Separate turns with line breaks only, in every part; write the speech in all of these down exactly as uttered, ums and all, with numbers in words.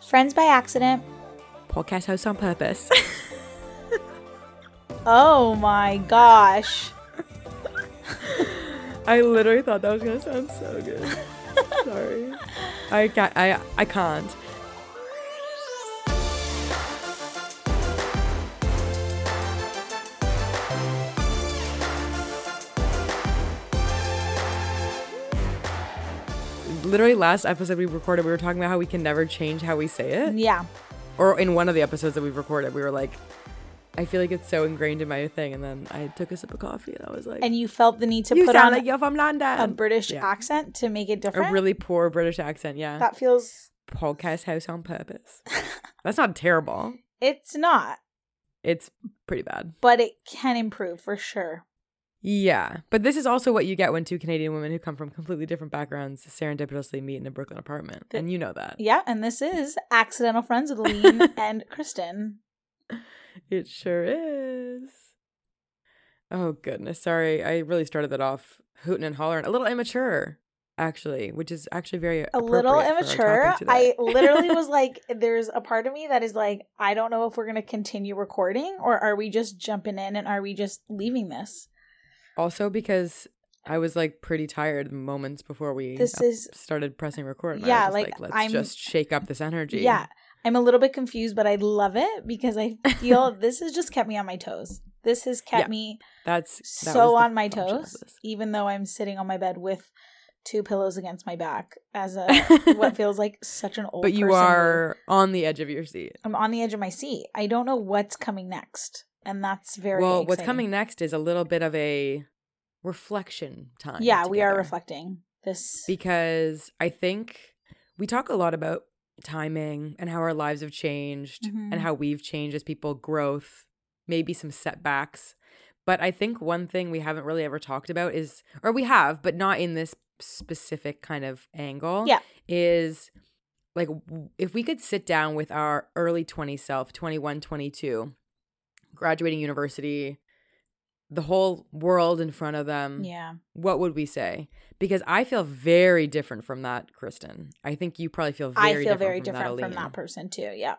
Friends by Accident.
Podcast host on purpose.
Oh my gosh.
I literally thought that was gonna sound so good. Sorry. I can't. I I can't. Literally last episode we recorded, we were talking about how we can never change how we say it.
Yeah.
Or in one of the episodes that we've recorded, we were like, I feel like it's so ingrained in my thing. And then I took a sip of coffee and I was like,
And you felt the need to
you
put
sound
on
like you're from London.
a British
Yeah.
accent to make it different.
A really poor British accent, yeah.
That feels...
Podcast house on purpose. That's not terrible.
It's not,
It's pretty bad.
but it can improve for sure.
Yeah. But this is also what you get when two Canadian women who come from completely different backgrounds serendipitously meet in a Brooklyn apartment.
The-
and you know that.
Yeah, and this is Accidental Friends with Aline and Kristen.
It sure is. Oh, goodness. Sorry. I really started that off hooting and hollering. A little immature, actually, which is actually very
A little
appropriate for our
immature.
topic today.
I literally was like, there's a part of me that is like, I don't know if we're going to continue recording or are we just jumping in and are we just leaving this?
Also because I was like pretty tired moments before we
This
uh,
is-
started pressing record. And
Yeah,
I was just
like,
like, let's
I'm-
just shake up this energy.
Yeah. I'm a little bit confused, but I love it because I feel this has just kept me on my toes. This has kept
Yeah.
me
That's that
so
was the
on my
function of
toes,
this.
even though I'm sitting on my bed with two pillows against my back as a what feels like such an old
But you
person move.
are on the edge of your seat.
I'm on the edge of my seat. I don't know what's coming next. And that's very
Well,
exciting.
what's coming next is a little bit of a reflection time.
Yeah, we are
together.
reflecting this.
Because I think we talk a lot about timing and how our lives have changed
Mhm.
and how we've changed as people, growth, maybe some setbacks. But I think one thing we haven't really ever talked about is, or we have, but not in this specific kind of angle,
Yeah.
is like w- if we could sit down with our early twenties self, twenty-one, twenty-two, graduating university, the whole world in front of them,
Yeah.
what would we say? Because I feel very different from that, Kristen. I think you probably feel very
I feel
different
very
from
different
that,
from
Aline.
that person too. Yeah.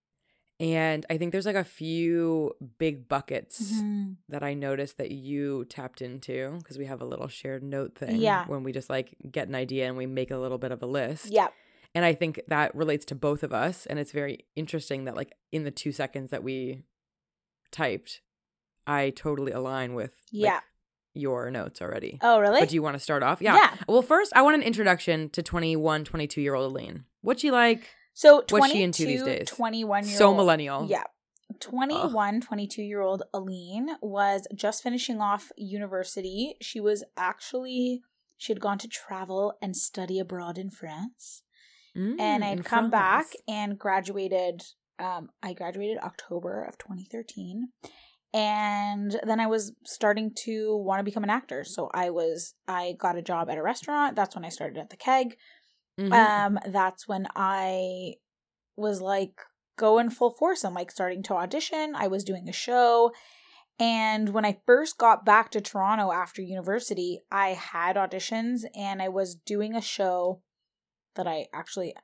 And I think there's like a few big buckets
Mhm.
that I noticed that you tapped into because we have a little shared note thing
Yeah.
when we just like get an idea and we make a little bit of a list.
Yeah.
And I think that relates to both of us. And it's very interesting that like in the two seconds that we typed, I totally align with like,
Yeah.
your notes already.
Oh, really?
But do you want to start off? Yeah.
Yeah.
Well, first, I want an introduction to twenty-one, twenty-two-year-old Aline. What's she like?
So
What's she into these
twenty-two,
days?
twenty-one year
So
old.
millennial.
Yeah. twenty-one, twenty-two year old Aline was just finishing off university. She was actually, she had gone to travel and study abroad in France.
Mm,
and I'd
in
come back
France.
and graduated. Um, I graduated October of twenty thirteen. And then I was starting to want to become an actor. So I was, I got a job at a restaurant. That's when I started at the Keg.
Mhm.
Um, that's when I was like going full force. I'm like starting to audition. I was doing a show. And when I first got back to Toronto after university, I had auditions and I was doing a show that I actually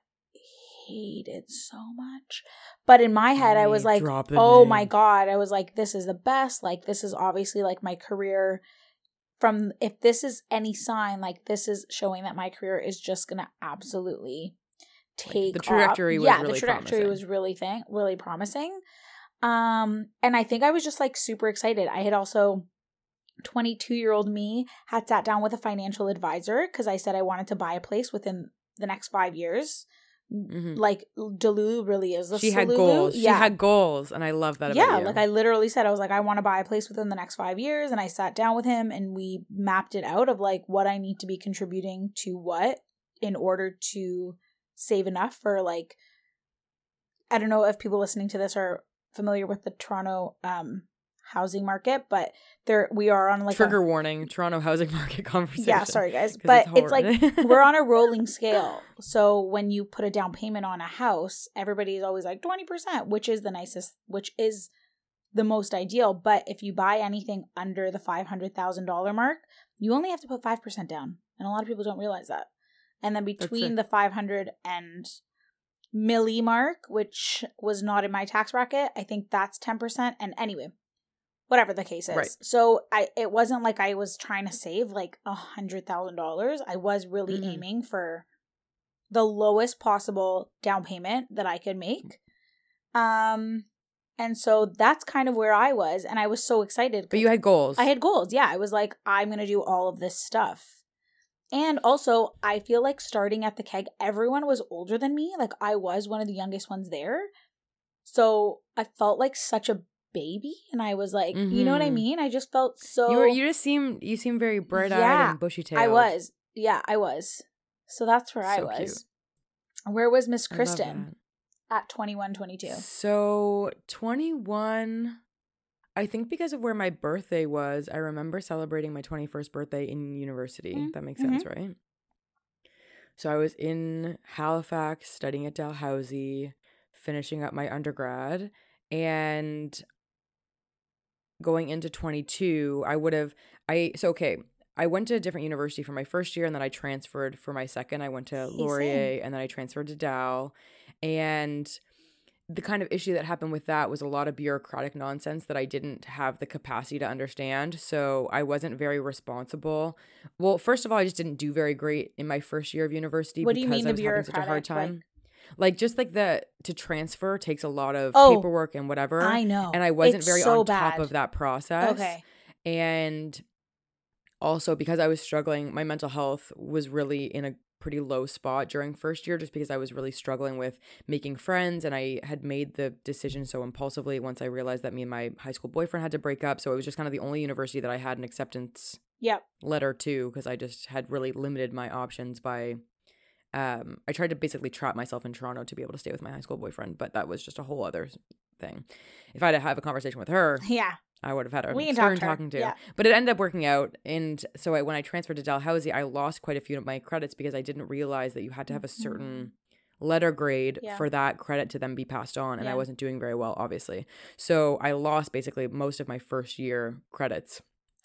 hated so much. But in my head, I was
Right,
like,
drop the
oh
name.
my God. I was like, this is the best. Like, this is obviously like my career. From if this is any sign, like this is showing that my career is just gonna absolutely take
the trajectory
off.
was
yeah,
really
the trajectory
promising.
was really thing really promising. Um, and I think I was just like super excited. I had also twenty-two year old me had sat down with a financial advisor because I said I wanted to buy a place within the next five years.
Mhm.
Like Delulu really is the
She had
Salulu.
goals.
Yeah.
She had goals, and I love that about
Yeah,
you.
like I literally said, I was like, I want to buy a place within the next five years. And I sat down with him and we mapped it out of like what I need to be contributing to what in order to save enough for like, I don't know if people listening to this are familiar with the Toronto um, housing market, but there we are on like
Trigger
a,
warning, Toronto housing market conversation.
yeah, sorry guys,
'Cause
but
it's
it's, like
horrid.
we're on a rolling scale. So when you put a down payment on a house, everybody is always like twenty percent, which is the nicest, which is the most ideal. But if you buy anything under the five hundred thousand dollars mark, you only have to put five percent down. And a lot of people don't realize that. And then between
it.
the five hundred and milli mark, which was not in my tax bracket. I think that's ten percent. And anyway, whatever the case is.
Right.
So I it wasn't like I was trying to save like a hundred thousand dollars. I was really
Mhm.
aiming for the lowest possible down payment that I could make. Um, and so that's kind of where I was, and I was so excited.
But you had goals.
I had goals. Yeah, I was like, I'm gonna do all of this stuff. And also, I feel like starting at the keg, everyone was older than me. Like, I was one of the youngest ones there. So I felt like such a baby. And I was like, mm-hmm. you know what I mean? I just felt so...
You were, you just seem, you seem very bright-eyed
yeah,
and bushy-tailed.
I was. Yeah, I was. So that's where
so
I was.
Cute.
Where was Miss Kristen at twenty-one, twenty-two?
So twenty-one... I think because of where my birthday was, I remember celebrating my twenty-first birthday in university. Mm-hmm. That makes sense, right? So I was in Halifax studying at Dalhousie, finishing up my undergrad, and going into twenty-two, I would have, I, so okay, I went to a different university for my first year, and then I transferred for my second. I went to Laurier, and then I transferred to Dal, and the kind of issue that happened with that was a lot of bureaucratic nonsense that I didn't have the capacity to understand. So I wasn't very responsible. Well, first of all, I just didn't do very great in my first year of university
what
because
do you mean
I was
the
having such a hard time. Like, like just like the to transfer takes a lot of
oh,
paperwork and whatever.
I know.
And I wasn't
it's
very
so
on
bad.
top of that process.
Okay.
And also because I was struggling, my mental health was really in a pretty low spot during first year just because I was really struggling with making friends, and I had made the decision so impulsively once I realized that me and my high school boyfriend had to break up. So it was just kind of the only university that I had an acceptance
yep.
letter to, because I just had really limited my options by um I tried to basically trap myself in Toronto to be able to stay with my high school boyfriend, but that was just a whole other thing. If I had to have a conversation with her,
yeah,
I would have had a
we can
stern
talk to
talking to.
Yeah.
But it ended up working out. And so I, when I transferred to Dalhousie, I lost quite a few of my credits because I didn't realize that you had to have a certain mm-hmm. letter grade yeah. for that credit to then be passed on. And yeah. I wasn't doing very well, obviously. So I lost basically most of my first year credits.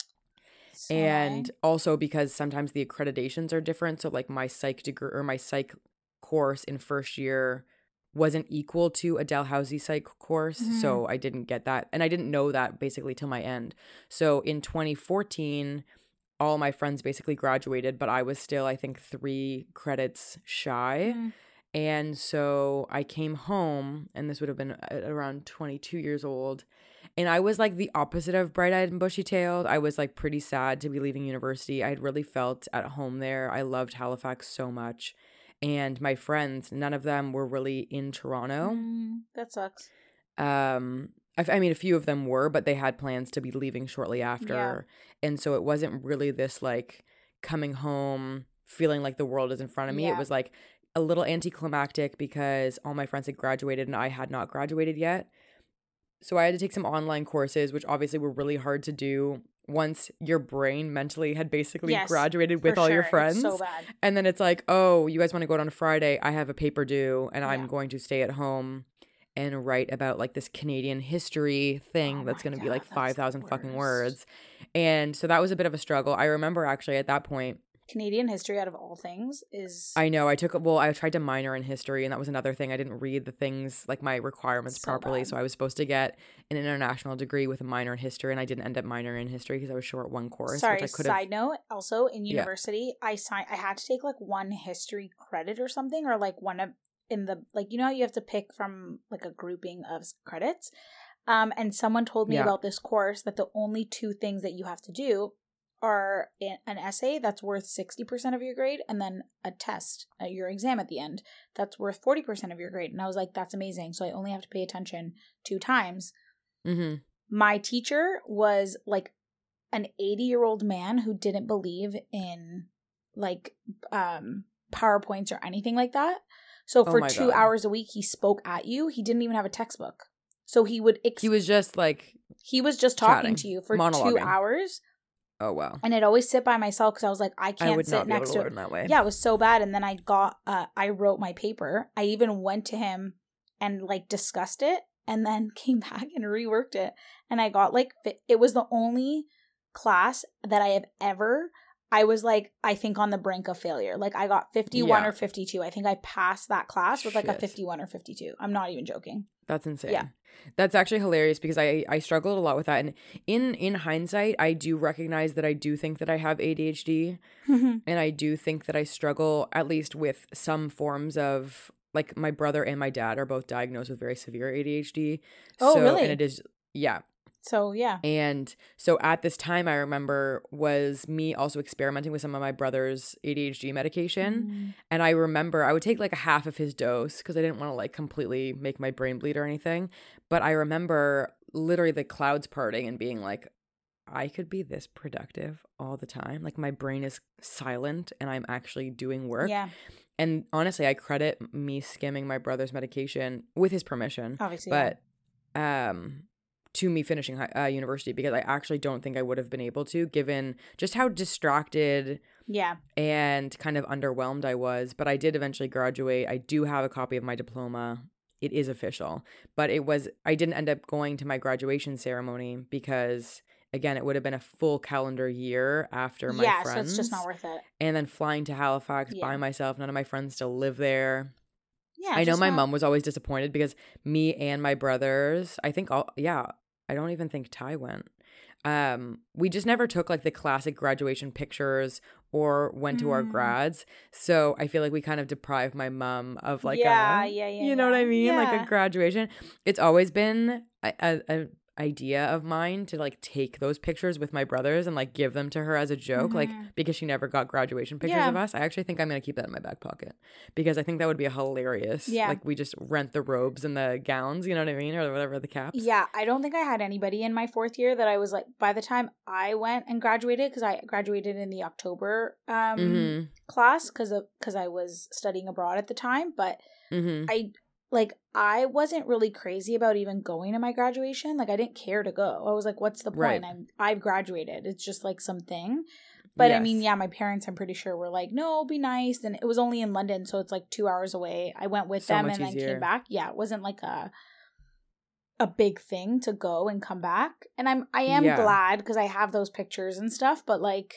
So and also because sometimes the accreditations are different. So like my psych degree or my psych course in first year wasn't equal to a Dalhousie psych course, mm-hmm. so I didn't get that, and I didn't know that basically till my end. So in twenty fourteen, all my friends basically graduated, but I was still, I think, three credits shy, mm-hmm. and so I came home, and this would have been around twenty-two years old, and I was like the opposite of bright-eyed and bushy-tailed. I was like pretty sad to be leaving university. I had really felt at home there. I loved Halifax so much. And my friends, none of them were really in Toronto.
Mm, that sucks.
Um, I, I mean, a few of them were, but they had plans to be leaving shortly after. Yeah. And so it wasn't really this like coming home, feeling like the world is in front of me. Yeah. It was like a little anticlimactic because all my friends had graduated and I had not graduated yet. So I had to take some online courses, which obviously were really hard to do once your brain mentally had basically yes, graduated with all sure. your friends.
It's so bad.
And then it's like, oh, you guys want to go out on a Friday? I have a paper due and yeah. I'm going to stay at home and write about like this Canadian history thing oh that's going to be like five thousand fucking words. And so that was a bit of a struggle. I remember actually at that point,
Canadian history out of all things is...
I know. I took... Well, I tried to minor in history, and that was another thing. I didn't read the things, like my requirements so properly, bad. So I was supposed to get an international degree with a minor in history, and I didn't end up minoring in history because I was short one course.
Sorry,
which I could
side note, also in university, yeah. I signed, I had to take like one history credit or something, or like one of, in the, like, you know how you have to pick from like a grouping of credits? Um, and someone told me yeah. about this course that the only two things that you have to do are an essay that's worth sixty percent of your grade, and then a test, uh, your exam at the end, that's worth forty percent of your grade. And I was like, that's amazing. So I only have to pay attention two times.
Mm-hmm.
My teacher was like an eighty-year-old man who didn't believe in like um, PowerPoints or anything like that. So for oh two God. hours a week, he spoke at you. He didn't even have a textbook. So he would... Ex-
he was just like...
He was just talking
chatting,
to you for two hours.
Oh, wow.
And I'd always sit by myself because I was like, I can't
I would
sit
not be
next
able to
to
learn that way.
Yeah, it was so bad. And then I got, uh, I wrote my paper. I even went to him and like discussed it and then came back and reworked it. And I got like, it was the only class that I have ever, I was like, I think on the brink of failure. Like I got fifty-one
Yeah.
or fifty-two. I think I passed that class with like
Shit.
a fifty-one or fifty-two. I'm not even joking.
That's insane.
Yeah.
That's actually hilarious because I, I struggled a lot with that. And in, in hindsight, I do recognize that I do think that I have A D H D. And I do think that I struggle at least with some forms of, like my brother and my dad are both diagnosed with very severe A D H D.
Oh,
so,
really?
And it is, yeah.
So, yeah.
And so at this time, I remember was me also experimenting with some of my brother's A D H D medication. Mm. And I remember I would take like a half of his dose because I didn't want to like completely make my brain bleed or anything. But I remember literally the clouds parting and being like, I could be this productive all the time. Like my brain is silent and I'm actually doing work.
Yeah.
And honestly, I credit me skimming my brother's medication with his permission.
Obviously.
But
yeah.
um to me finishing uh, university because I actually don't think I would have been able to given just how distracted
yeah
and kind of underwhelmed I was. But I did eventually graduate. I do have a copy of my diploma. It is official. But it was I didn't end up going to my graduation ceremony because, again, it would have been a full calendar year after my
yeah,
friends.
Yeah, so it's just not worth it.
And then flying to Halifax
yeah.
by myself. None of my friends still live there.
Yeah,
I know my
not...
mom was always disappointed because me and my brothers, I think all, yeah, I don't even think Ty went. Um, we just never took like the classic graduation pictures or went mm. to our grads. So I feel like we kind of deprived my mom of like
yeah,
a,
yeah, yeah,
you know
yeah.
what I mean?
Yeah.
Like a graduation. It's always been a, a, a idea of mine to like take those pictures with my brothers and like give them to her as a joke, mm-hmm. like because she never got graduation pictures
yeah.
of us. I actually think I'm gonna keep that in my back pocket because I think that would be a hilarious.
Yeah,
like we just rent the robes and the gowns, you know what I mean, or whatever, the caps.
Yeah, I don't think I had anybody in my fourth year that I was like. By the time I went and graduated, because I graduated in the October um
mm-hmm.
class because of because I was studying abroad at the time, but
mm-hmm.
I. Like, I wasn't really crazy about even going to my graduation. Like, I didn't care to go. I was like, what's the point?
Right.
I'm, I've graduated. It's just, like, something. But,
yes.
I mean, yeah, my parents, I'm pretty sure, were like, no, be nice. And it was only in London, so it's, like, two hours away. I went with
so
them and
easier.
then came back. Yeah, it wasn't, like, a a big thing to go and come back. And I'm, I am
yeah.
glad because I have those pictures and stuff. But, like,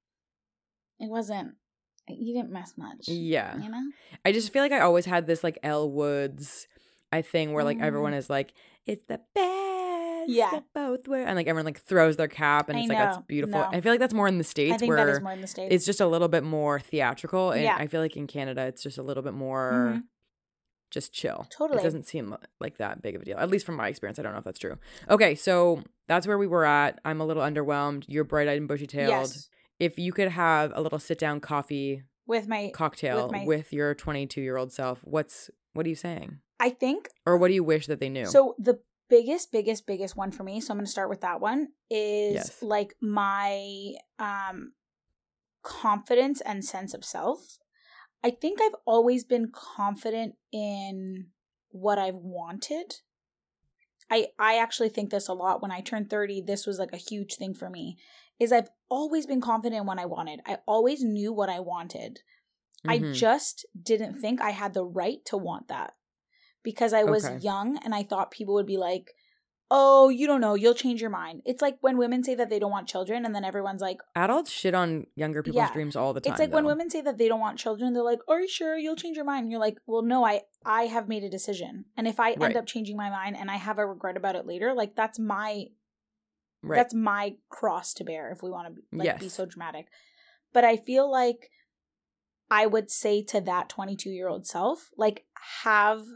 it wasn't. You didn't miss much.
Yeah.
You know?
I just feel like I always had this, like, Elle Woods I thing where, like,
mm.
everyone is like, it's the best
yeah.
of both worlds. And, like, everyone, like, throws their cap and
I
it's
know.
like, that's beautiful.
No.
I feel like that's more in the States
I think
where
that is more in the States.
It's just a little bit more theatrical. And
yeah.
I feel like in Canada, it's just a little bit more
mm-hmm.
just chill.
Totally.
It doesn't seem like that big of a deal, at least from my experience. I don't know if that's true. Okay, so that's where we were at. I'm a little underwhelmed. You're bright-eyed and bushy-tailed.
Yes.
If you could have a little sit-down coffee
with my
cocktail
with, my,
with your twenty-two-year-old self, what's what are you saying?
I think,
or what do you wish that they knew?
So the biggest, biggest, biggest one for me. So I'm going to start with that one. Is
yes.
like my um confidence and sense of self. I think I've always been confident in what I've wanted. I I actually think this a lot. When I turned thirty, this was like a huge thing for me. Is I've always been confident in what I wanted. I always knew what I wanted. Mm-hmm. I just didn't think I had the right to want that. Because I was okay. young and I thought people would be like, oh, you don't know, you'll change your mind. It's like when women say that they don't want children and then everyone's like...
Adults shit on younger people's
yeah.
dreams all the time.
It's like
though.
when women say that they don't want children, they're like, are you sure you'll change your mind? And you're like, well, no, I, I have made a decision. And if I right. end up changing my mind and I have a regret about it later, like that's my... Right. That's my cross to bear if we want to like, yes. be so dramatic. But I feel like I would say to that twenty-two-year-old self, like, have...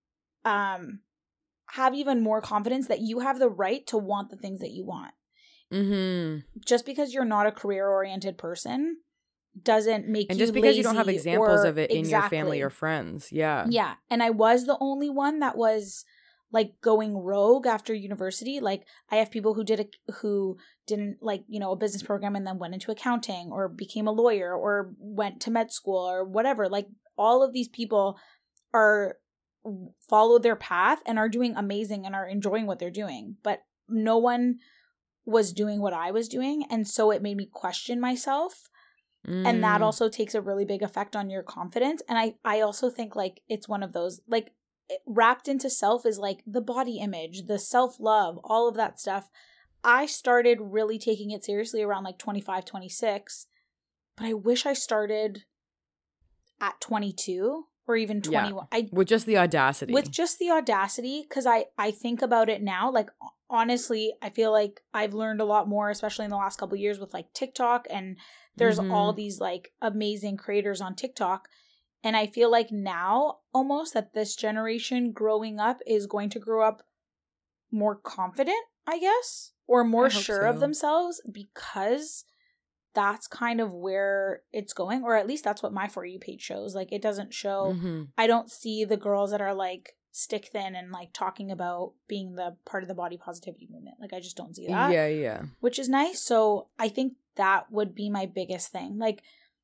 Um, have even more confidence that you have the right to want the things that you want.
Mm-hmm.
Just because you're not a career-oriented person doesn't make
and
you
just because
lazy
you don't have examples
or,
of it in
exactly.
your family or friends. Yeah.
Yeah. And I was the only one that was like going rogue after university. Like I have people who did a, who didn't like, you know, a business program and then went into accounting or became a lawyer or went to med school or whatever. Like all of these people are followed their path and are doing amazing and are enjoying what they're doing. But no one was doing what I was doing. And so it made me question myself. Mm. And that also takes a really big effect on your confidence. And I, I also think like it's one of those, like wrapped into self is like the body image, the self-love, all of that stuff. I started really taking it seriously around like twenty-five, twenty-six. but I wish I started at twenty-two or even twenty-one.
Yeah.
I,
with just the audacity.
With just the audacity, because I, I think about it now, like, honestly, I feel like I've learned a lot more, especially in the last couple of years with, like, TikTok, and there's mm-hmm. all these, like, amazing creators on TikTok, and I feel like now, almost, that this generation growing up is going to grow up more confident, I guess, or more sure so. of themselves, because that's kind of where it's going, or at least that's what my For You page shows. Like, it doesn't show, mm-hmm. I don't see the girls that are, like, stick thin and, like, talking about being the part of the body positivity movement. Like, I just don't see that.
Yeah, yeah.
Which is nice. So I think that would be my biggest thing. Like,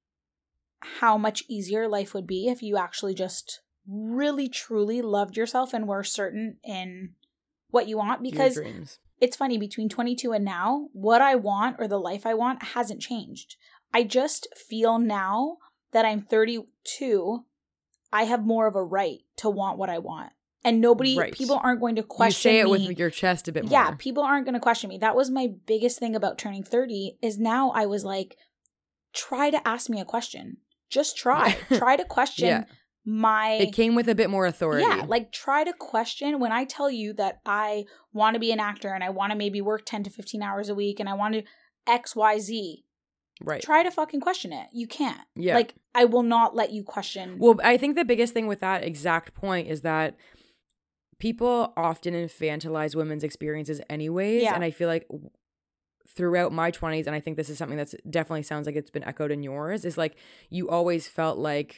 how much easier life would be if you actually just really, truly loved yourself and were certain in what you want. Because
your dreams.
It's funny, between twenty-two and now, what I want or the life I want hasn't changed. I just feel now that I'm thirty-two, I have more of a right to want what I want. And nobody, right. people aren't going to question me.
You say it
me.
with your chest a bit more.
Yeah, people aren't going to question me. That was my biggest thing about turning thirty, is now I was like, try to ask me a question. Just try. Try to question yeah. my...
It came with a bit more authority.
Yeah, like, try to question when I tell you that I want to be an actor and I want to maybe work ten to fifteen hours a week and I want to X, Y, Z.
Right.
Try to fucking question it. You can't.
Yeah.
Like, I will not let you question.
Well, I think the biggest thing with that exact point is that people often infantilize women's experiences anyways. Yeah. And I feel like throughout my twenties, and I think this is something that's definitely sounds like it's been echoed in yours, is like you always felt like,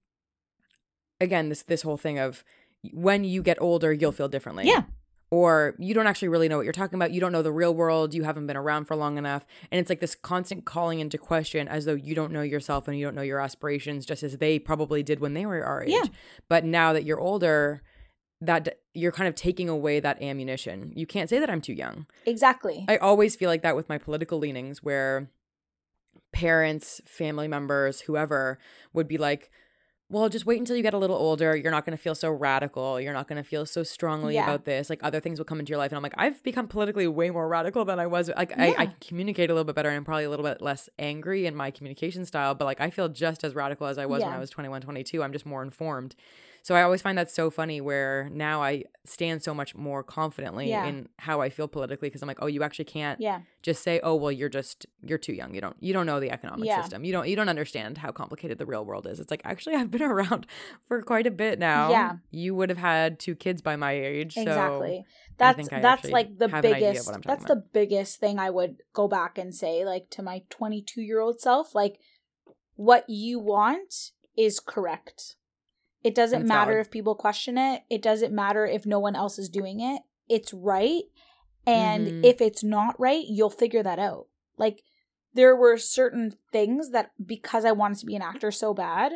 again, this this whole thing of when you get older, you'll feel differently.
Yeah.
Or you don't actually really know what you're talking about. You don't know the real world. You haven't been around for long enough. And it's like this constant calling into question as though you don't know yourself and you don't know your aspirations, just as they probably did when they were our age.
Yeah.
But now that you're older, that you're kind of taking away that ammunition. You can't say that I'm too young.
Exactly.
I always feel like that with my political leanings, where parents, family members, whoever would be like, well, just wait until you get a little older. You're not going to feel so radical. You're not going to feel so strongly yeah. about this. Like, other things will come into your life. And I'm like, I've become politically way more radical than I was. Like, yeah. I, I communicate a little bit better and I'm probably a little bit less angry in my communication style. But like, I feel just as radical as I was yeah. when I was twenty-one, twenty-two. I'm just more informed. So I always find that so funny, where now I stand so much more confidently yeah. in how I feel politically, because I'm like, oh, you actually can't
yeah.
just say, oh, well, you're just you're too young. You don't you don't know the economic yeah. system. You don't you don't understand how complicated the real world is. It's like, actually, I've been around for quite a bit now.
Yeah,
you would have had two kids by my age.
Exactly.
So
that's
I think I
that's like the biggest. That's
about.
the biggest thing I would go back and say, like, to my twenty-two year old self, like, what you want is correct. It doesn't matter if people question it. It doesn't matter if no one else is doing it. It's right. And mm-hmm. if it's not right, you'll figure that out. Like, there were certain things that, because I wanted to be an actor so bad,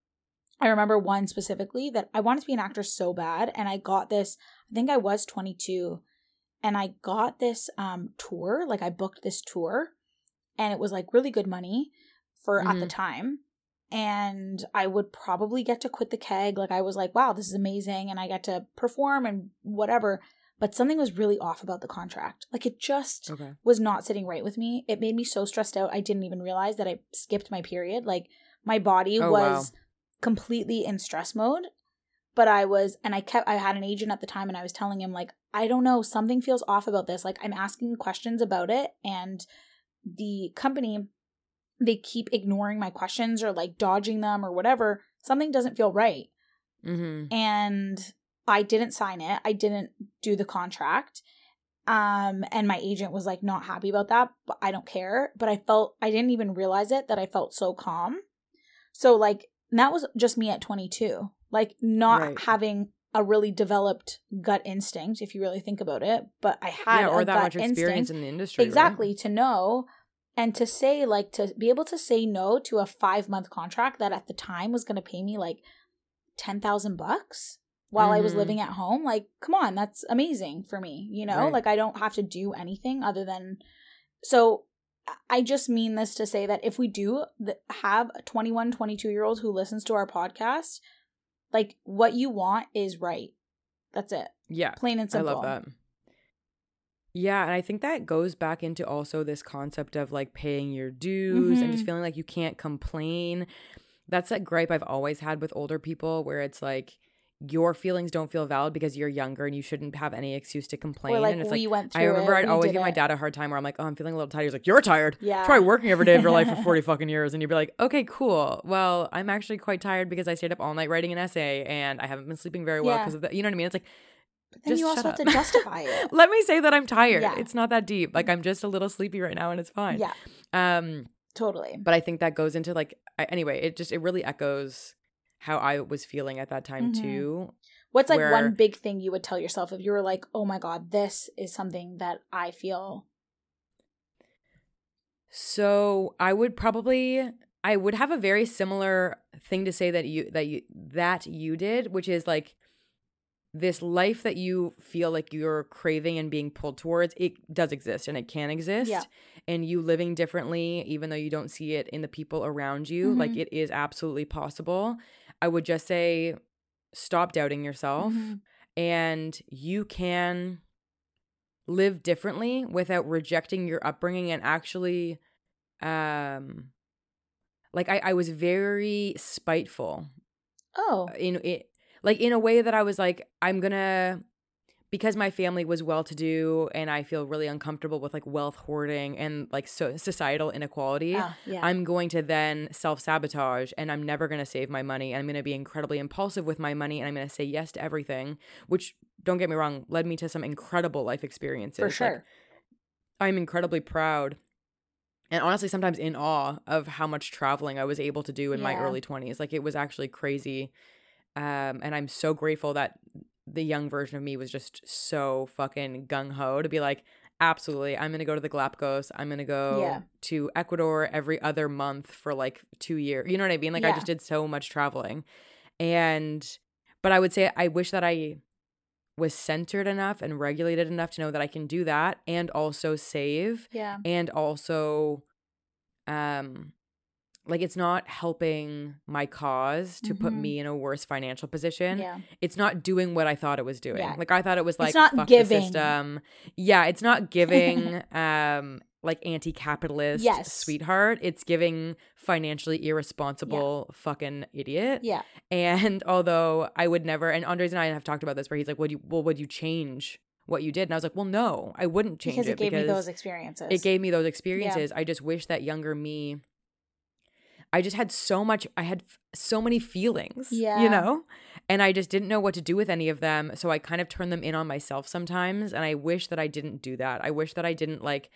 I remember one specifically that I wanted to be an actor so bad. And I got this, I think I was twenty-two. And I got this um, tour. Like, I booked this tour. And it was, like, really good money for mm-hmm. at the time. And I would probably get to quit the keg. Like, I was like, wow, this is amazing. And I get to perform and whatever. But something was really off about the contract. Like, it just okay. was not sitting right with me. It made me so stressed out. I didn't even realize that I skipped my period. Like, my body oh, was wow. completely in stress mode. But I was, and I kept, I had an agent at the time, and I was telling him, like, I don't know, something feels off about this. Like, I'm asking questions about it. And the company, they keep ignoring my questions or like dodging them or whatever. Something doesn't feel right.
Mm-hmm.
And I didn't sign it. I didn't do the contract. Um, and my agent was like not happy about that, but I don't care. But I felt, I didn't even realize it, that I felt so calm. So like, that was just me at twenty-two, like not right. having a really developed gut instinct, if you really think about it. But I had
yeah, or
a
that
gut
much experience
instinct.
in the industry.
Exactly.
Right?
To know. And to say, like, to be able to say no to a five-month contract that at the time was going to pay me, like, ten thousand bucks while mm-hmm. I was living at home, like, come on, that's amazing for me, you know? Right. Like, I don't have to do anything other than... So, I just mean this to say that if we do have a twenty-one, twenty-two-year-old who listens to our podcast, like, what you want is right. That's it.
Yeah.
Plain and simple.
I love that. Yeah, and I think that goes back into also this concept of like paying your dues mm-hmm. and just feeling like you can't complain. That's that gripe I've always had with older people where it's like your feelings don't feel valid because you're younger and you shouldn't have any excuse to complain.
Or like
and it's
we
like,
went through
I remember
it,
I'd always give
it.
my dad a hard time where I'm like, oh, I'm feeling a little tired. He's like, you're tired.
Yeah.
Try working every day of your life for forty fucking years. And you'd be like, okay, cool. Well, I'm actually quite tired because I stayed up all night writing an essay and I haven't been sleeping very well because yeah. of that. You know what I mean? It's like,
but then
just
you also have
up.
to justify it.
Let me say that I'm tired.
Yeah.
It's not that deep. Like I'm just a little sleepy right now and it's fine.
Yeah.
Um,
totally.
But I think that goes into like, I, anyway, it just, it really echoes how I was feeling at that time mm-hmm. too.
What's like where, one big thing you would tell yourself if you were like, oh my God, this is something that I feel?
So I would probably, I would have a very similar thing to say that you, that you, that you did, which is like this life that you feel like you're craving and being pulled towards. It does exist and it can exist.
Yeah.
And you living differently, even though you don't see it in the people around you, mm-hmm. like it is absolutely possible. I would just say, stop doubting yourself mm-hmm. and you can live differently without rejecting your upbringing and actually um like I, I was very spiteful.
Oh.
In it like in a way that I was like, I'm gonna, because my family was well-to-do and I feel really uncomfortable with like wealth hoarding and like so societal inequality,
ah, yeah.
I'm going to then self-sabotage and I'm never going to save my money. I'm going to be incredibly impulsive with my money and I'm going to say yes to everything, which, don't get me wrong, led me to some incredible life experiences.
For sure.
Like, I'm incredibly proud and honestly sometimes in awe of how much traveling I was able to do in yeah. my early twenties. Like it was actually crazy. Um, and I'm so grateful that the young version of me was just so fucking gung-ho to be like, absolutely, I'm going to go to the Galapagos. I'm going to go
yeah.
to Ecuador every other month for like two years. You know what I mean? Like yeah. I just did so much traveling. And, but I would say I wish that I was centered enough and regulated enough to know that I can do that and also save.
Yeah.
And also, um, like it's not helping my cause to mm-hmm. put me in a worse financial position.
Yeah.
It's not doing what I thought it was doing.
Yeah.
Like I thought it was like,
it's not
fuck
giving.
the system. Yeah, it's not giving um like anti-capitalist
yes.
sweetheart. It's giving financially irresponsible yeah. fucking idiot.
Yeah.
And although I would never, and Andres and I have talked about this where he's like, would you, well, would you change what you did? And I was like, well, no, I wouldn't change
because it. Because it gave
because
me those experiences.
It gave me those experiences.
Yeah.
I just wish that younger me, I just had so much, I had f- so many feelings,
yeah.
you know, and I just didn't know what to do with any of them. So I kind of turned them in on myself sometimes. And I wish that I didn't do that. I wish that I didn't like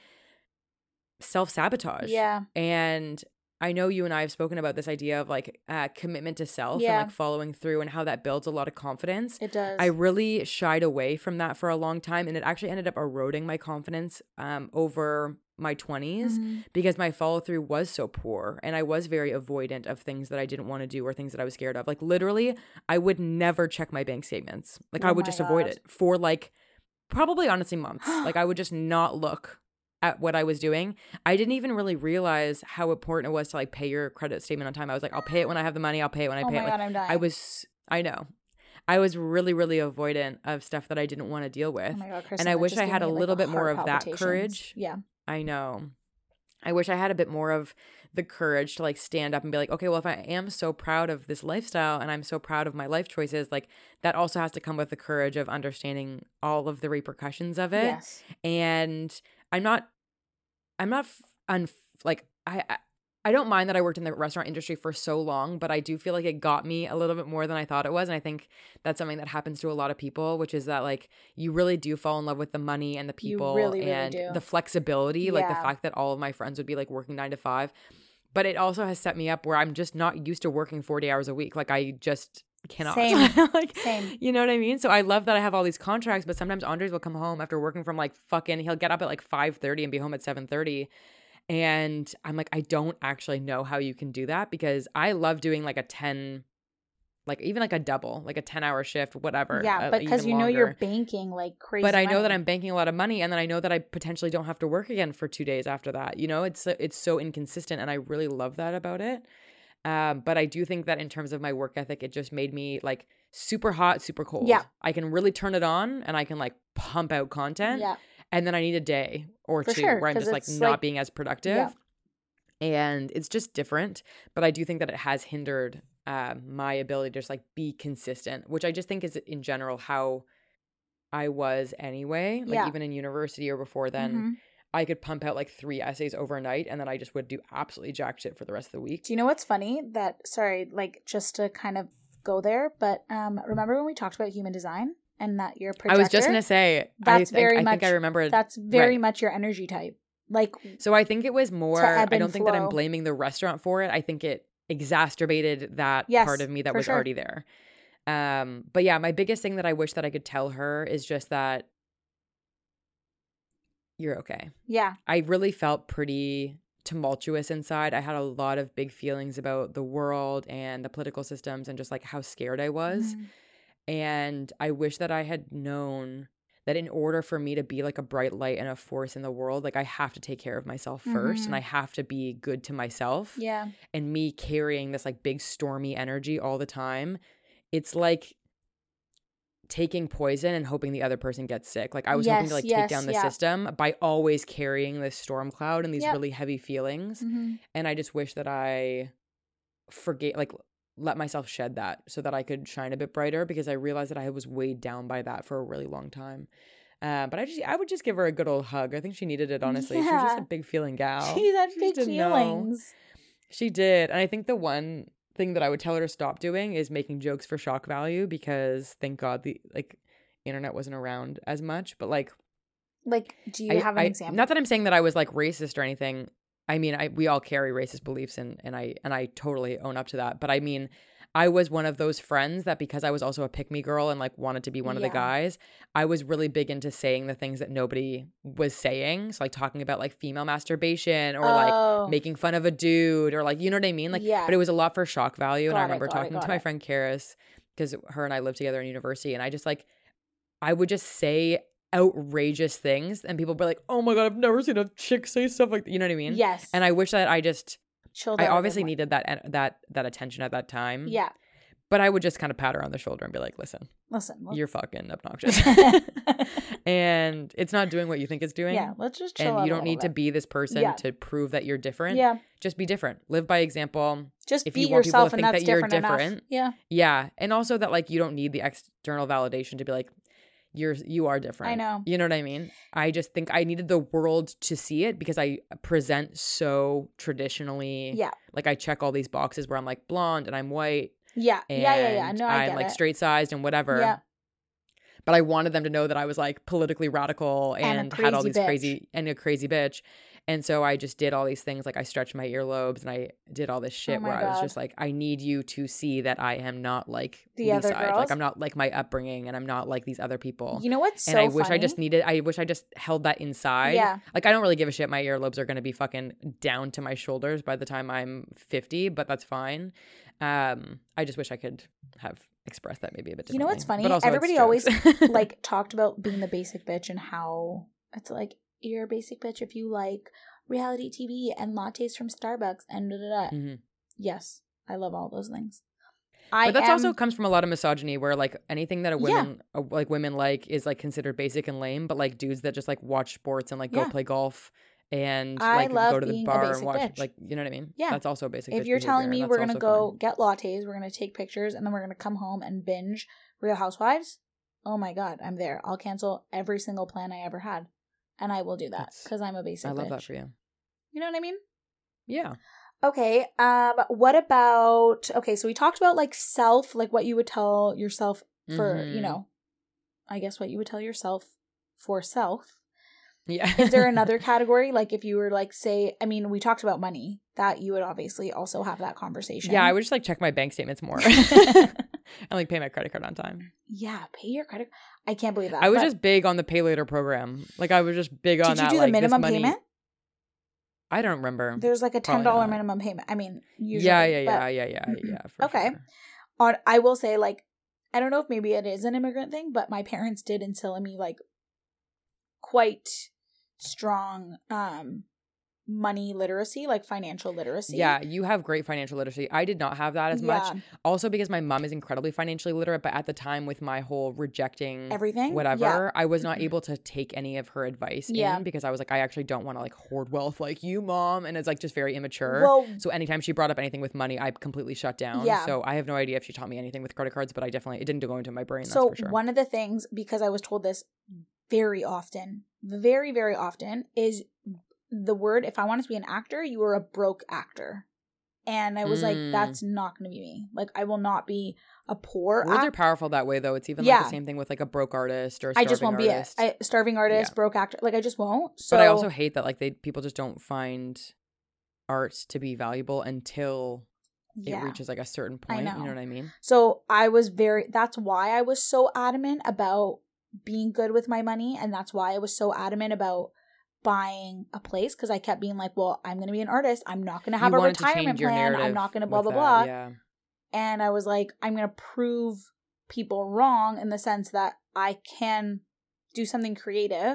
self-sabotage.
Yeah.
And I know you and I have spoken about this idea of like uh, commitment to self
yeah.
and like following through and how that builds a lot of confidence.
It does.
I really shied away from that for a long time. And it actually ended up eroding my confidence um, over my twenties mm-hmm. because my follow through was so poor and I was very avoidant of things that I didn't want to do or things that I was scared of. Like literally, I would never check my bank statements. Like oh I would just God. avoid it for like probably honestly months. Like I would just not look at what I was doing. I didn't even really realize how important it was to like pay your credit statement on time. I was like, I'll pay it when I have the money. I'll pay it when I
oh
pay
my
it.
God,
Like,
I'm dying.
I was, I know. I was really, really avoidant of stuff that I didn't want to deal with.
Oh my God, Kristen,
and I wish I had a
like
little bit more of that
palpitations.
courage.
Yeah.
I know. I wish I had a bit more of the courage to like stand up and be like, okay, well, if I am so proud of this lifestyle and I'm so proud of my life choices, like that also has to come with the courage of understanding all of the repercussions of it.
Yes.
And I'm not, I'm not un, like, I, I, I don't mind that I worked in the restaurant industry for so long, but I do feel like it got me a little bit more than I thought it was. And I think that's something that happens to a lot of people, which is that like you really do fall in love with the money and the people
you really,
and
really do.
the flexibility,
yeah.
like the fact that all of my friends would be like working nine to five. But it also has set me up where I'm just not used to working forty hours a week. Like I just cannot.
Same.
like,
Same.
You know what I mean? So I love that I have all these contracts, but sometimes Andres will come home after working from like fucking, he'll get up at like five thirty and be home at seven thirty. And I'm like, I don't actually know how you can do that because I love doing like a ten, like even like a double, like a ten hour shift, whatever.
Yeah,
uh,
but because you
longer.
know you're banking like crazy.
But I
money.
know that I'm banking a lot of money, and then I know that I potentially don't have to work again for two days after that. You know, it's it's so inconsistent, and I really love that about it. Um, but I do think that in terms of my work ethic, it just made me like super hot, super cold.
Yeah,
I can really turn it on, and I can like pump out content.
Yeah.
And then I need a day or
For
two
sure,
where I'm
'cause
just like
it's,
not
like-
being as productive.
Yeah.
And it's just different. But I do think that it has hindered uh, my ability to just like be consistent, which I just think is in general how I was anyway. Like
Yeah.
even in university or before then,
Mhm.
I could pump out like three essays overnight and then I just would do absolutely jack shit for the rest of the week.
Do you know what's funny? That, sorry, like just to kind of go there, but um, remember when we talked about human design and that your projector?
I was just going to say,
That's
I think,
very
I
much,
think I remember.
That's very
right.
much your energy type. Like,
so I think it was more,
ebb
I
and
don't think that I'm
flow.
blaming the restaurant for it. I think it exacerbated that
Yes,
part of me that
for
was
sure.
already there. Um, but yeah, my biggest thing that I wish that I could tell her is just that you're okay.
yeah,
I really felt pretty tumultuous inside. I had a lot of big feelings about the world and the political systems and just like how scared I was.
Mhm.
And I wish that I had known that in order for me to be like a bright light and a force in the world, like I have to take care of myself first
Mhm.
and I have to be good to myself.
yeah,
And me carrying this like big stormy energy all the time, it's like taking poison and hoping the other person gets sick. Like I was hoping to
Yes,
like
yes,
take down the
yeah.
system by always carrying this storm cloud and these
Yep.
really heavy feelings.
Mhm.
And I just wish that I forget, like let myself shed that so that I could shine a bit brighter, because I realized that I was weighed down by that for a really long time. Uh, but I just, I would just give her a good old hug. I think she needed it, honestly. She was just a
Yeah.
big feeling gal.
She had
just
big
didn't know.
feelings.
She did. And I think the one thing that I would tell her to stop doing is making jokes for shock value, because thank God the like internet wasn't around as much. But like,
Like, do you
I,
have an
I-
example?
not that I'm saying that I was like racist or anything. I mean, I we all carry racist beliefs, and and I and I totally own up to that. But I mean, I was one of those friends that, because I was also a pick-me girl and like wanted to be one of the
Yeah.
guys, I was really big into saying the things that nobody was saying. So like talking about like female masturbation or
Oh.
like making fun of a dude or like, you know what I mean? Like,
Yeah.
but it was a lot for shock value. And I
Got it,
remember
got it,
talking
got
to my
it.
friend Karis, because her and I lived together in university, and I just like, I would just say outrageous things and people would be like, oh my God, I've never seen a chick say stuff like that. You know what I mean?
Yes.
And I wish that I just,
Chilled
I
out a bit
obviously
more.
needed that that that attention at that time.
Yeah.
But I would just kind of pat her on the shoulder and be like, listen,
Listen. Let's-
you're fucking obnoxious. And it's not doing what you think it's doing.
yeah. Let's just chill
And
out
you
a
don't
little
need to
bit.
be this person
Yeah.
to prove that you're different.
Yeah.
Just be different. Live by example.
Just
if
be
you want people to
yourself, and
think
that's
that you're
different enough.
different.
Yeah.
Yeah. And also that like you don't need the external validation to be like, you're you are different.
I know.
You know what I mean? I just think I needed the world to see it, because I present so traditionally.
Yeah.
Like I check all these boxes where I'm like blonde and I'm white.
Yeah.
And
yeah. Yeah. Yeah. No, I
I'm
get
like
it.
straight sized and whatever.
Yeah.
But I wanted them to know that I was like politically radical
And a
and, had all
crazy
these
bitch.
crazy and a crazy bitch. And so I just did all these things. Like I stretched my earlobes and I did all this shit
Oh my
where I was
God.
just like, I need you to see that I am not like
The
Lee
other
side.
girls?
Like I'm not like my upbringing, and I'm not like these other people.
You know what's
and
so
I wish
funny?
I just needed, I wish I just held that inside.
Yeah.
Like I don't really give a shit. My earlobes are going to be fucking down to my shoulders by the time I'm fifty, but that's fine. Um, I just wish I could have expressed that maybe a bit differently.
You know what's funny?
But also it's
Everybody always
jokes.
like talked about being the basic bitch and how it's like you're a basic bitch if you like reality T V and lattes from Starbucks and da da da.
Mhm.
Yes, I love all those things. I
But that's
am,
also comes from a lot of misogyny, where like anything that a
Yeah.
women uh, like women like is like considered basic and lame, but like dudes that just like watch sports and like
Yeah.
go play golf and
I
like
love
go to the
being a
bar and
basic
watch
bitch.
like, you know what I mean?
Yeah.
That's also basic.
if
bitch
you're telling
behavior,
me
and
we're
that's
gonna
also
go
fine.
get lattes, we're gonna take pictures, and then we're gonna come home and binge Real Housewives. Oh my God, I'm there. I'll cancel every single plan I ever had, and I will do that
That's-
because I'm a basic.
I love
bitch.
that for you.
You know what I mean?
Yeah.
Okay, um, what about, okay, so we talked about, like, self, like, what you would tell yourself for,
Mhm.
you know, I guess what you would tell yourself for self.
Yeah.
Is there another category, like, if you were, like, say, I mean, we talked about money, that you would obviously also have that conversation.
Yeah, I would just like check my bank statements more and like pay my credit card on time.
Yeah, pay your credit. I can't believe that.
I was
but-
just big on the pay later program. Like I was just big on
Did you
that.
do the
like, this
minimum
money-
payment?
I don't remember.
There's, like, a ten
Probably
dollars
not.
minimum payment. I mean, usually.
yeah, yeah,
but-
yeah, yeah, yeah, yeah. For
Okay.
sure.
on I will say, like, I don't know if maybe it is an immigrant thing, but my parents did instill in me, like, quite strong um money literacy, like financial literacy.
Yeah, you have great financial literacy. I did not have that as yeah. much. Also because my mom is incredibly financially literate, but at the time with my whole rejecting
everything,
whatever,
yeah.
I was not able to take any of her advice yeah. in because I was like, I actually don't want to like hoard wealth like you, Mom. And it's like just very immature. Well, so anytime she brought up anything with money, I completely shut down. Yeah. So I have no idea if she taught me anything with credit cards, but I definitely, it didn't go into my brain.
So
that's for sure.
One of the things, because I was told this very often, very, very often, is the word, if I wanted to be an actor, you were a broke actor. And I was mm. like, that's not going to be me. Like, I will not be a poor
Words act- are powerful that way, though. It's even yeah. like the same thing with like a broke artist or a starving artist. I just won't artist.
be a, a starving artist, yeah. broke actor. Like, I just won't. So,
but I also hate that like they people just don't find art to be valuable until yeah. it reaches like a certain point. I know. You know what I mean?
So I was very, that's why I was so adamant about being good with my money. And that's why I was so adamant about buying a place, because I kept being like, well, I'm going to be an artist. I'm not going to have you a retirement plan. I'm not going to blah, blah, that, blah.
Yeah.
And I was like, I'm going to prove people wrong in the sense that I can do something creative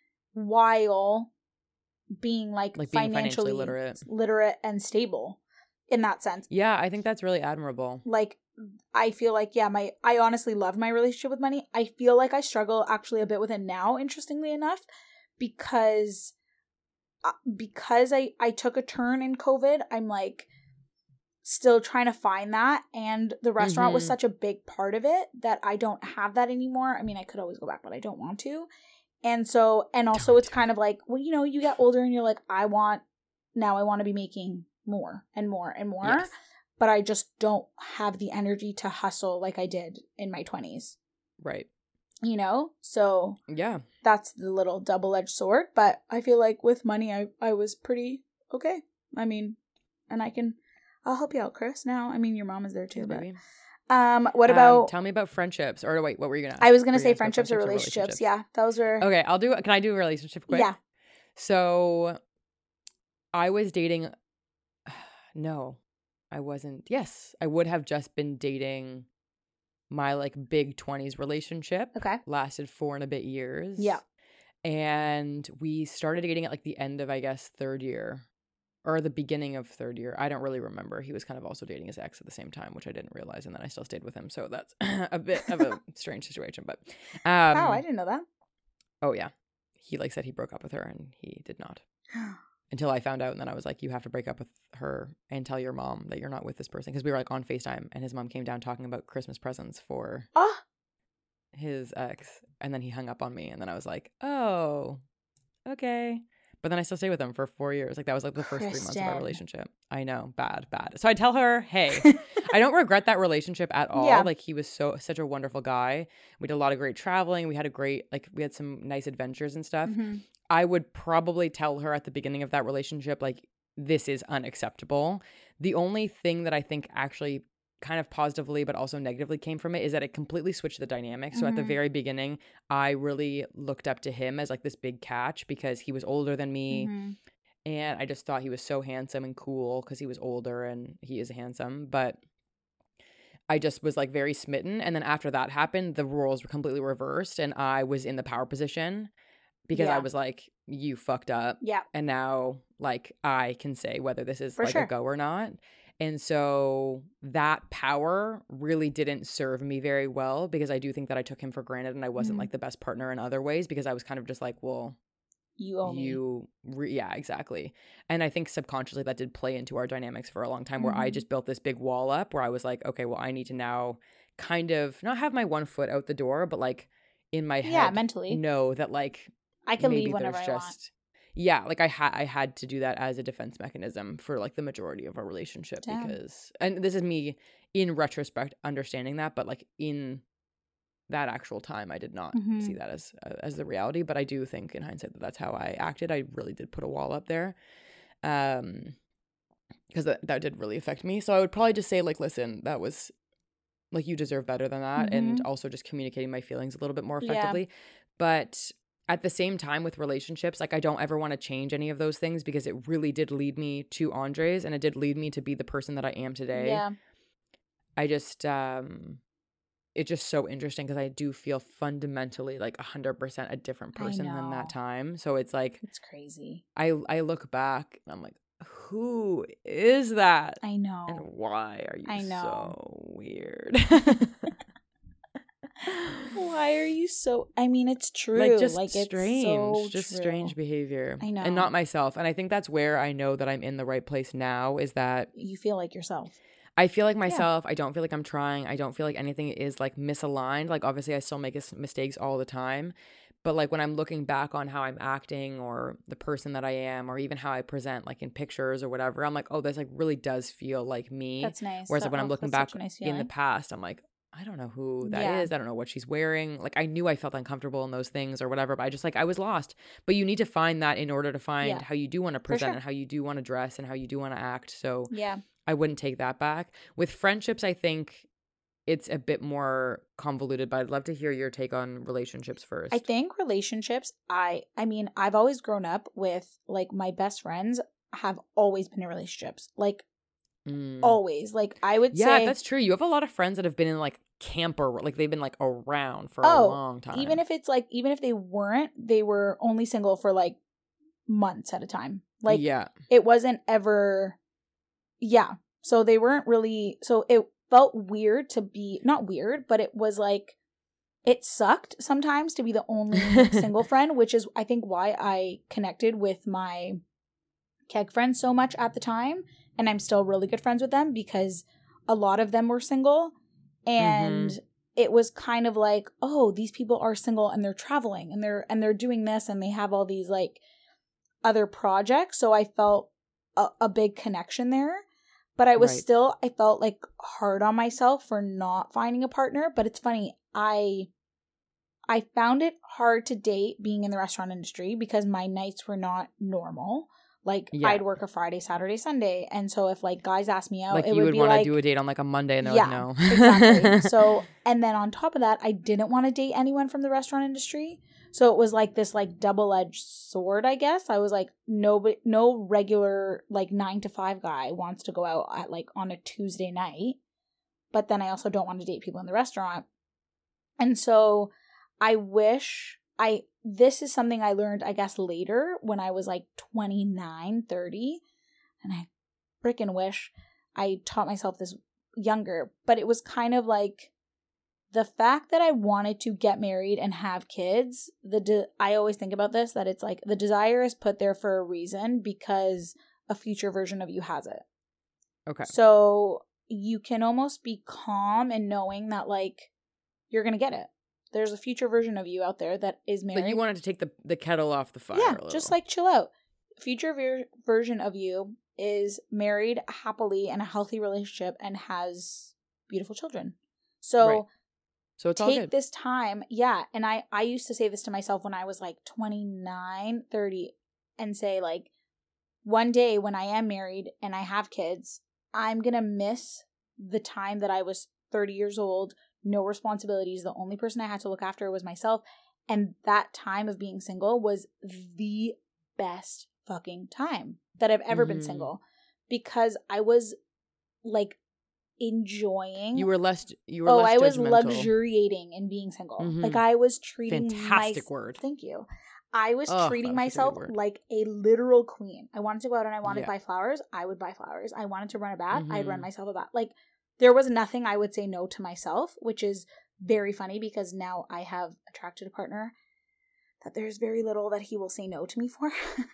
while being like,
like being
financially,
financially literate.
literate and stable in that sense.
Yeah, I think that's really admirable.
Like, I feel like, yeah, my I honestly loved my relationship with money. I feel like I struggle actually a bit with it now, interestingly enough. Because uh, because I, I took a turn in COVID, I'm like still trying to find that. And the restaurant mm-hmm. was such a big part of it that I don't have that anymore. I mean, I could always go back, but I don't want to. And so, and also it's kind of like, well, you know, you get older and you're like, I want, now I want to be making more and more and more. Yes. But I just don't have the energy to hustle like I did in my twenties.
Right.
You know, so
yeah,
that's the little double-edged sword. But I feel like with money, I, I was pretty okay. I mean, and I can, I'll help you out, Chris. Now, I mean, your mom is there too, but um, what about?
Um, tell me about friendships. Or wait, what were you gonna ask?
I was gonna say friendships, friendships or, relationships. or relationships. Yeah, those were
okay. I'll do. Can I do a relationship quick?
Yeah.
So, I was dating. No, I wasn't. Yes, I would have just been dating. My like big twenties relationship
okay.
lasted four and a bit years.
Yeah.
And we started dating at like the end of, I guess, third year or the beginning of third year. I don't really remember. He was kind of also dating his ex at the same time, which I didn't realize. And then I still stayed with him. So that's a bit of a strange situation. But um,
wow, I didn't know that.
Oh, yeah. He like said he broke up with her and he did not. Until I found out, and then I was like, you have to break up with her and tell your mom that you're not with this person. Because we were like on FaceTime, and his mom came down talking about Christmas presents for
oh.
his ex. And then he hung up on me, and then I was like, oh, okay. But then I still stayed with him for four years. Like, that was like the first Kristen. three months of our relationship. I know, bad, bad. So I tell her, hey, I don't regret that relationship at all. Yeah. Like, he was so such a wonderful guy. We did a lot of great traveling. We had a great, like, we had some nice adventures and stuff.
Mm-hmm.
I would probably tell her at the beginning of that relationship, like, this is unacceptable. The only thing that I think actually kind of positively but also negatively came from it is that it completely switched the dynamic. So mm-hmm. at the very beginning, I really looked up to him as like this big catch because he was older than me.
Mm-hmm.
And I just thought he was so handsome and cool because he was older and he is handsome. But I just was like very smitten. And then after that happened, the roles were completely reversed and I was in the power position. Because yeah. I was like, you fucked up.
Yeah.
And now, like, I can say whether this is, For like,
sure.
a go or not. And so that power really didn't serve me very well because I do think that I took him for granted and I wasn't, mm-hmm. like, the best partner in other ways because I was kind of just like, well,
you owe
you re- yeah, exactly. And I think subconsciously that did play into our dynamics for a long time
mm-hmm.
where I just built this big wall up where I was like, okay, well, I need to now kind of not have my one foot out the door, but, like, in my head,
yeah, mentally
know that, like,
I can leave whenever I just, want.
Yeah, like I had I had to do that as a defense mechanism for like the majority of our relationship Damn. because and this is me in retrospect understanding that, but like in that actual time I did not
mm-hmm.
see that as as the reality, but I do think in hindsight that that's how I acted. I really did put a wall up there. Um because that that did really affect me. So I would probably just say like listen, that was like you deserve better than that mm-hmm. and also just communicating my feelings a little bit more effectively. Yeah. But at the same time with relationships, like I don't ever want to change any of those things because it really did lead me to Andres and it did lead me to be the person that I am today.
Yeah.
I just, um, it's just so interesting because I do feel fundamentally like one hundred percent a different person than that time. So it's like,
it's crazy.
I, I look back and I'm like, who is that?
I know.
And why are you
I know.
so weird?
Why are you so, I mean, it's true.
Like, just
like,
strange.
It's so
just
true.
strange behavior.
I know.
And not myself. And I think that's where I know that I'm in the right place now, is that
you feel like yourself.
I feel like myself. Yeah. I don't feel like I'm trying. I don't feel like anything is like misaligned. Like, obviously I still make mistakes all the time. But like when I'm looking back on how I'm acting or the person that I am, or even how I present like in pictures or whatever, I'm like, oh, this like really does feel like me.
That's nice.
Whereas
that,
like when
oh,
I'm looking back nice in the past, I'm like, I don't know who that
yeah.
is. I don't know what she's wearing. Like, I knew I felt uncomfortable in those things or whatever, but I just like, I was lost. But you need to find that in order to find yeah. how you do want to present sure. and how you do want to dress and how you do want to act. So
yeah,
I wouldn't take that back. With friendships, I think it's a bit more convoluted, but I'd love to hear your take on relationships first.
I think relationships, I, I mean, I've always grown up with like my best friends have always been in relationships. Like, Mm. always. Like, I would
yeah,
say.
Yeah, that's true. You have a lot of friends that have been in like camper, like they've been like around for
oh,
a long time.
Even if it's like, even if they weren't, they were only single for like months at a time. Like,
yeah.
It wasn't ever, yeah. So they weren't really, so it felt weird to be, not weird, but it was like, it sucked sometimes to be the only single friend, which is, I think, why I connected with my keg friends so much at the time. And I'm still really good friends with them because a lot of them were single. And mm-hmm. it was kind of like, oh, these people are single and they're traveling and they're and they're doing this and they have all these like other projects. So I felt a, a big connection there. But I was right. still, I felt like hard on myself for not finding a partner. But it's funny, I I found it hard to date being in the restaurant industry because my nights were not normal. Like, yeah. I'd work a Friday, Saturday, Sunday. And so if, like, guys asked me out,
like
it
would
would be
wanna
like...
you would want to do a date on, like, a Monday, and they're
yeah,
like, no.
exactly. So, and then on top of that, I didn't want to date anyone from the restaurant industry. So it was, like, this, like, double-edged sword, I guess. I was like, no, no regular, like, nine to five guy wants to go out, at like, on a Tuesday night. But then I also don't want to date people in the restaurant. And so I wish... I this is something I learned, I guess, later when I was like twenty-nine, thirty. And I freaking wish I taught myself this younger. But it was kind of like the fact that I wanted to get married and have kids. The de- I always think about this, that it's like the desire is put there for a reason because a future version of you has it.
Okay.
So you can almost be calm in knowing that like you're going to get it. There's a future version of you out there that is married.
Like you wanted to take the, the kettle off the fire.
Yeah,
a
just like chill out. Future ver- version of you is married happily in a healthy relationship and has beautiful children. So,
right. so it's
take
all good.
this time. Yeah. And I, I used to say this to myself when I was like twenty-nine, thirty and say like, one day when I am married and I have kids, I'm going to miss the time that I was thirty years old. No responsibilities. The only person I had to look after was myself. And that time of being single was the best fucking time that I've ever mm-hmm. been single. Because I was like enjoying.
You were less, you were
oh,
less
I was
judgmental.
luxuriating in being single. Mm-hmm. Like I was treating
Fantastic
my,
word.
Thank you. I was
oh,
treating myself like a literal queen. I wanted to go out and I wanted yeah. to buy flowers. I would buy flowers. I wanted to run a bath. Mm-hmm. I'd run myself a bath. Like, there was nothing I would say no to myself, which is very funny because now I have attracted a partner that there's very little that he will say no to me for.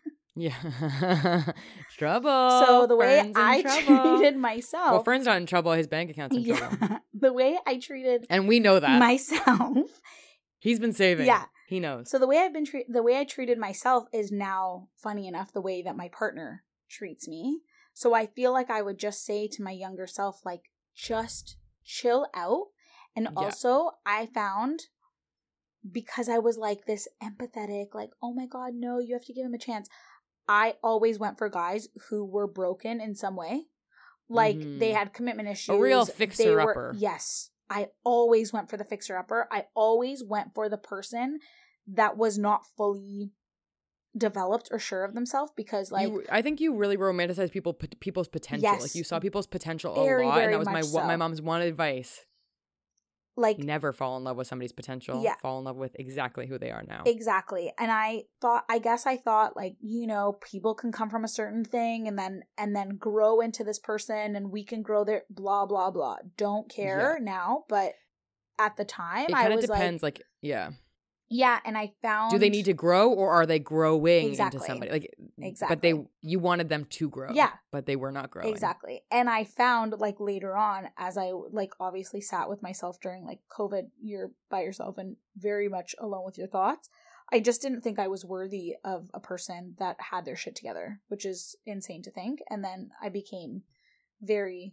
yeah. Trouble.
So the way
Friends
I
trouble.
treated myself.
Well, friend's not in trouble. His bank account's in
yeah,
trouble.
The way I treated
and we know that.
myself.
He's been saving.
Yeah.
He knows.
So the way I've been tre- the way I treated myself is now, funny enough, the way that my partner treats me. So I feel like I would just say to my younger self, like, just chill out. And
yeah.
also I found, because I was like this empathetic, like, oh my God, no, you have to give him a chance. I always went for guys who were broken in some way. Like mm-hmm. they had commitment issues.
A real fixer-upper.
Yes. I always went for the fixer-upper. I always went for the person that was not fully developed or sure of themselves, because like
you, I think you really romanticize people people's potential.
Yes,
like you saw people's potential
very,
a lot,
very
and that was my
so.
my mom's one advice.
like
never fall in love with somebody's potential.
Yeah.
Fall in love with exactly who they are now.
Exactly. And I thought, I guess I thought like, you know, people can come from a certain thing and then, and then grow into this person and we can grow their blah, blah, blah. Don't care yeah. now. But at the time,
it
I
was
depends,
like. depends, like, yeah.
Yeah, and I found...
Do they need to grow or are they growing
exactly.
into somebody? Like,
exactly.
But they, you wanted them to grow.
Yeah.
But they were not growing.
Exactly. And I found, like, later on, as I, like, obviously sat with myself during, like, COVID, you're by yourself and very much alone with your thoughts, I just didn't think I was worthy of a person that had their shit together, which is insane to think. And then I became very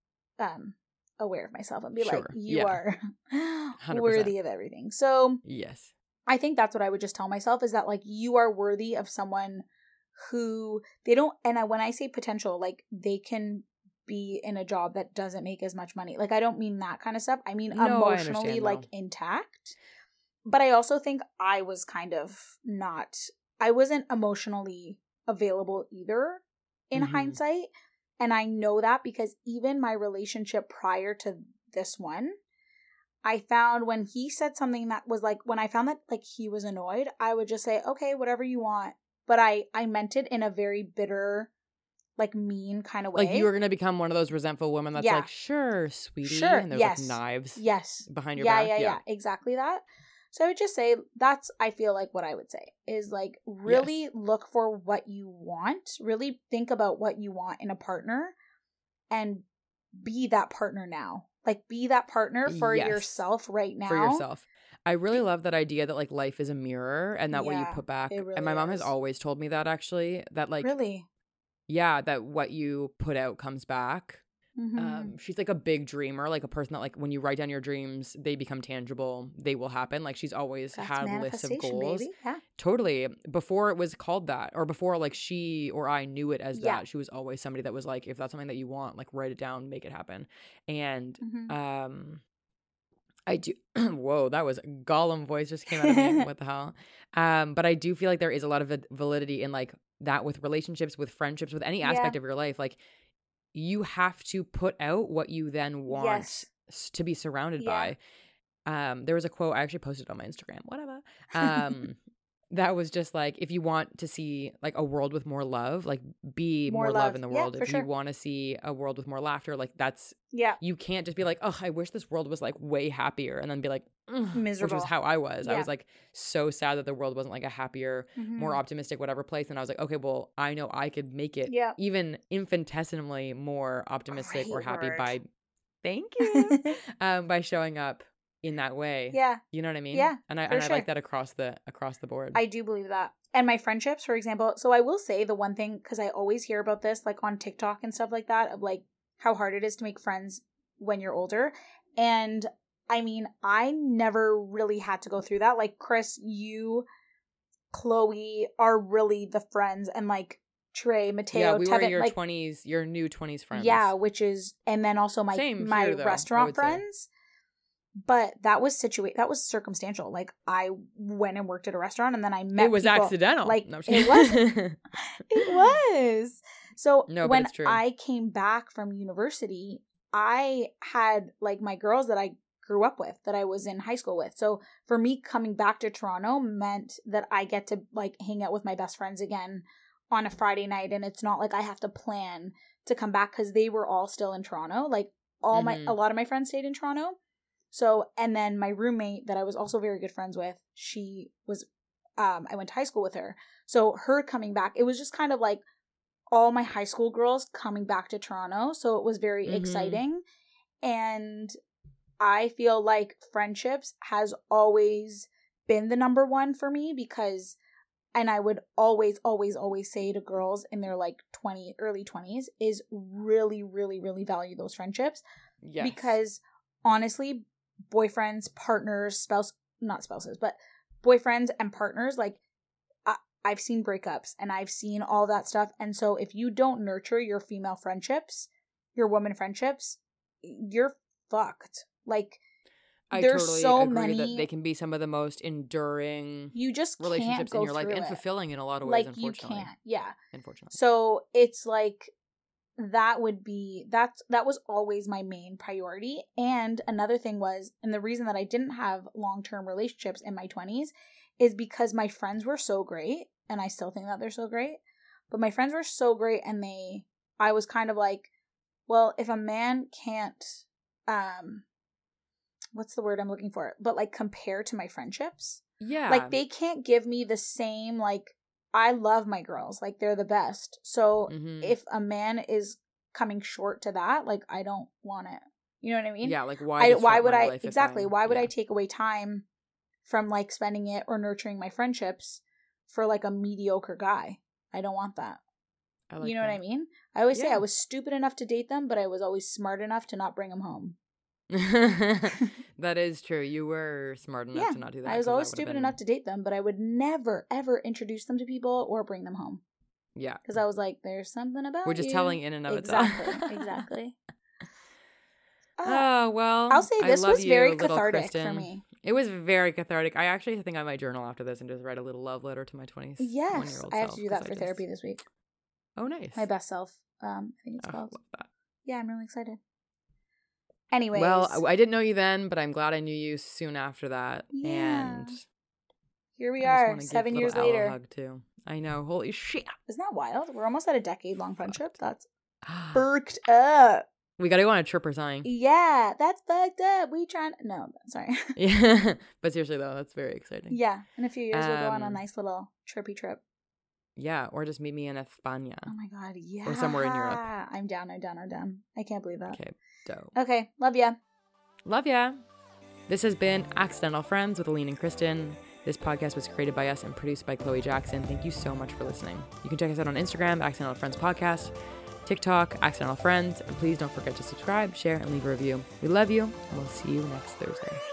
um aware of myself and be sure. like, you yeah. are one hundred percent worthy of everything. So...
Yes.
I think that's what I would just tell myself is that, like, you are worthy of someone who they don't, and I, when I say potential, like, they can be in a job that doesn't make as much money. Like, I don't mean that kind of stuff. I mean, no, emotionally, I like, intact. But I also think I was kind of not, I wasn't emotionally available either in mm-hmm. hindsight. And I know that because even my relationship prior to this one, I found when he said something that was like, when I found that like he was annoyed, I would just say, okay, whatever you want. But I, I meant it in a very bitter, like mean kind of way.
Like you were going to become one of those resentful women that's yeah. like, sure, sweetie.
Sure,
and there's
yes.
like knives
yes.
behind your
yeah,
back.
Yeah, yeah, yeah, exactly that. So I would just say that's, I feel like what I would say is like really yes. look for what you want. Really think about what you want in a partner and be that partner now. Like, be that partner for yes. yourself right now.
For yourself. I really love that idea that, like, life is a mirror and that yeah, what you put back.
Really
and my mom
is.
has always told me that, actually. That, like.
Really?
Yeah, that what you put out comes back. Mm-hmm. Um, she's, like, a big dreamer. Like, a person that, like, when you write down your dreams, they become tangible. They will happen. Like, she's always
That's
had lists of goals.
Baby. Yeah.
Totally. Before it was called that. Or before, like, she or I knew it as
yeah.
that. She was always somebody that was like, if that's something that you want, like, write it down, make it happen. And, mm-hmm. um... I do. Whoa, that was Gollum voice just came out of me. What the hell? Um, but I do feel like there is a lot of validity in like that with relationships, with friendships, with any aspect yeah. of your life. Like you have to put out what you then want
yes.
to be surrounded yeah. by. Um, there was a quote I actually posted on my Instagram. Whatever. Um, that was just like, if you want to see like a world with more love, like be more, more love. love in the world.
Yeah,
if
sure.
you want to see a world with more laughter, like that's
yeah.
You can't just be like, oh, I wish this world was like way happier, and then be like,
miserable.
Which was how I was.
Yeah.
I was like so sad that the world wasn't like a happier, mm-hmm. more optimistic, whatever place. And I was like, okay, well, I know I could make it
yeah.
even infinitesimally more optimistic
Great
or happy
word.
by, thank you, um, by showing up in that way.
Yeah.
You know what I mean?
Yeah.
And I
and
sure.
I
like that across the across the board.
I do believe that. And my friendships, for example, so I will say the one thing, because I always hear about this like on TikTok and stuff like that, of like how hard it is to make friends when you're older. And I mean, I never really had to go through that. Like Chris, you, Chloe are really the friends, and like Trey, Mateo,
yeah, we
Tevin,
were your
like,
twenties, your new twenties friends.
Yeah, which is, and then also my
Same
my
here, though,
restaurant friends. Say. But that was situa- that was circumstantial. Like I went and worked at a restaurant, and then I met.
It was
people.
accidental.
Like
no,
it was. It was. So
no,
when
it's true.
I came back from university, I had like my girls that I grew up with, that I was in high school with. So for me, coming back to Toronto meant that I get to like hang out with my best friends again on a Friday night, and it's not like I have to plan to come back because they were all still in Toronto. Like all mm-hmm. my a lot of my friends stayed in Toronto. So, and then my roommate that I was also very good friends with, she was, um, I went to high school with her. So her coming back, it was just kind of like all my high school girls coming back to Toronto. So it was very mm-hmm. exciting. And I feel like friendships has always been the number one for me because, and I would always, always, always say to girls in their like twenty, early twenties is really, really, really value those friendships.
Yes.
Because honestly, boyfriends, partners, spouse, not spouses, but boyfriends and partners, like I, I've seen breakups and I've seen all that stuff. And so if you don't nurture your female friendships, your woman friendships, you're fucked. Like
I
there's
totally
so
agree
many,
that they can be some of the most enduring
you just
relationships
can't go
in your life
through
and
it.
fulfilling in a lot of ways,
like
unfortunately.
You can't. Yeah.
Unfortunately.
So it's like that would be, that's, that was always my main priority. And another thing was, and the reason that I didn't have long-term relationships in my twenties is because my friends were so great, and I still think that they're so great, but my friends were so great, and they, I was kind of like, well, if a man can't, um, what's the word I'm looking for? But like compare to my friendships.
Yeah.
Like they can't give me the same, like, I love my girls. Like they're the best. So mm-hmm. if a man is coming short to that, like I don't want it. You know what I mean?
Yeah. Like why,
I, why would I, exactly. Why would yeah. I take away time from like spending it or nurturing my friendships for like a mediocre guy? I don't want that. I like you know that. What I mean? I always yeah. say I was stupid enough to date them, but I was always smart enough to not bring them home.
That is true. You were smart enough
yeah,
to not do that.
I was always stupid been... enough to date them, but I would never, ever introduce them to people or bring them home.
Yeah.
Because I was like, there's something about
We're just
you.
telling in and of
exactly,
itself.
Exactly. Uh,
oh, well.
I'll say this was
you,
very cathartic Kristen. For me.
It was very cathartic. I actually think I might journal after this and just write a little love letter to my twenty-one-year-old
yes,
self.
I have to do that for just... therapy this week.
Oh, nice.
My best self, um, I think it's
oh,
called.
Love that.
Yeah, I'm really excited. Anyways.
Well, I didn't know you then, but I'm glad I knew you soon after that.
Yeah.
And
here we are, seven years later.
A hug too. I know. Holy shit.
Isn't that wild? We're almost at a decade-long friendship. That's fucked up.
We gotta go on a trip or something.
Yeah, that's fucked up. We trying. No, sorry.
Yeah, but seriously though, that's very exciting.
Yeah, in a few years um, we'll go on a
Um,
nice little trippy trip.
Yeah, or just meet me in España.
Oh my god, yeah.
Or somewhere in Europe.
I'm down, I'm down, I'm down. I can't believe that.
Okay, dope.
Okay, love ya.
Love ya. This has been Accidental Friends with Aline and Kristen. This podcast was created by us and produced by Chloe Jackson. Thank you so much for listening. You can check us out on Instagram, Accidental Friends Podcast, TikTok, Accidental Friends, and please don't forget to subscribe, share, and leave a review. We love you, and we'll see you next Thursday.